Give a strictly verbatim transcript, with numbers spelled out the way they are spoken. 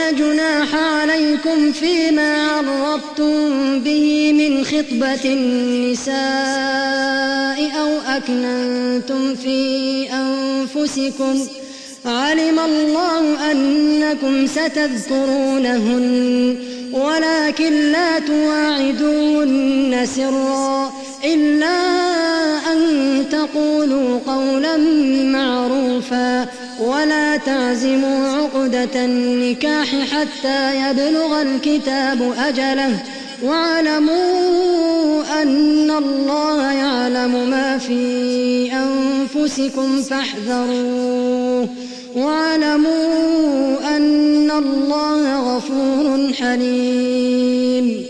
ولا جناح عليكم فيما عرضتم به من خطبة النساء أو أكننتم في أنفسكم علم الله أنكم ستذكرونهن ولكن لا تواعدوهن سرا إلا أن تقولوا قولا معروفا ولا تعزموا عقدة النكاح حتى يبلغ الكتاب أجله واعلموا أن الله يعلم ما في أنفسكم فاحذروه واعلموا أن الله غفور حليم.